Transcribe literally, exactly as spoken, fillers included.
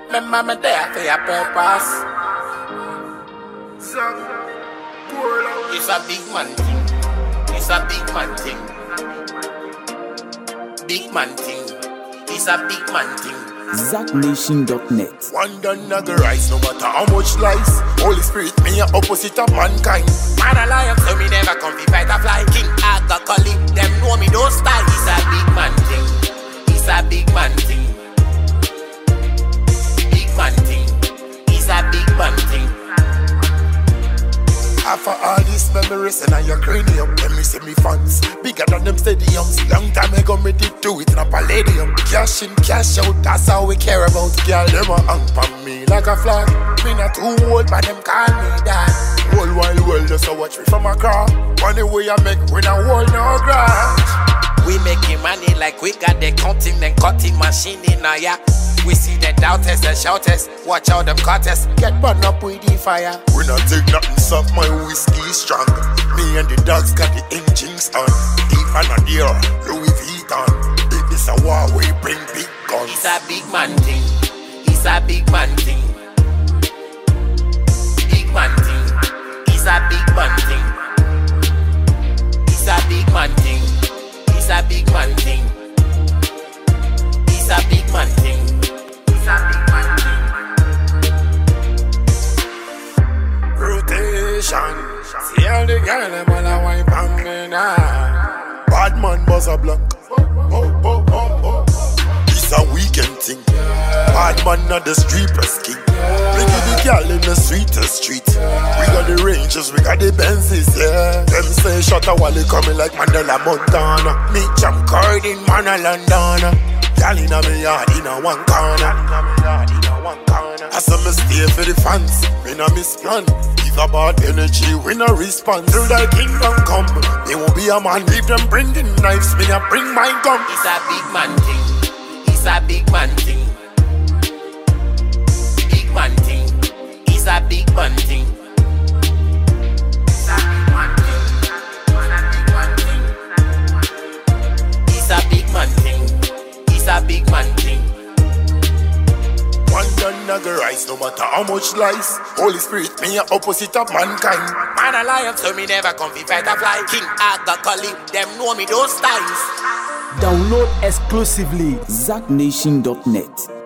Remember me there for your purpose. It's a big man thing. It's a big man thing. Big man thing. It's a big man thing. Zack Nation dot net. One done a rise, no matter how much lies. Holy Spirit, me a opposite of mankind. Man alive, so me never come to fight a fly. King Aga Cully, them know me don't style. It's a big man thing. It's a big man thing. Big man thing. It's a big man thing. After all these memories and your cranium, let me see me fans bigger than them stadiums. Long time ago me did do it in a palladium. Cash in, cash out, that's how we care about. Girl, them a hang from me like a flag. Me not too old, but them call me dad. Whole wide world just a watch me from a car. Money way I make, we not hold no grudge. We making money like we got the counting and cutting machine in a ya. We see the doubters and shouters. Watch out them cutters. Get burned up with the fire. We not take nothing soft, my whiskey is strong. Me and the dogs got the engines on. Even on the air, Louis Vuitton. If this a war, we bring big guns. It's a big man thing. It's a big man thing. Big man thing. It's a big man thing. It's a big man thing. It's a big man thing. It's a big man thing. It's a big man thing. Rotation. See all the girl them all a wipe on me now. Bad man buzz a block. Oh, oh, oh, oh. It's a weekend thing. Bad man not the street press king. Bring you the girl in the sweetest street. We got the Rangers, we got the Benzes, yeah. Them say shut a wally coming like Mandela Montana. Me jump card in Mana London. Girl inna me yard inna one corner. I saw me stay for the fans. We na miss plan. If a bad energy, we no respond. Till the kingdom come, they won't be a man. Leave them bring the knives, me a bring my gun. It's a big man thing. It's a big man thing. Big man thing. It's a big man thing. It's a big man thing. It's a big man thing. It's a big man thing. One done a go rise, no matter how much lies. Holy Spirit, me a opposite of mankind. Man alive, so me never come fi fight a fly. King Aga Cully, them know me those styles. Download exclusively Zack Nation dot net.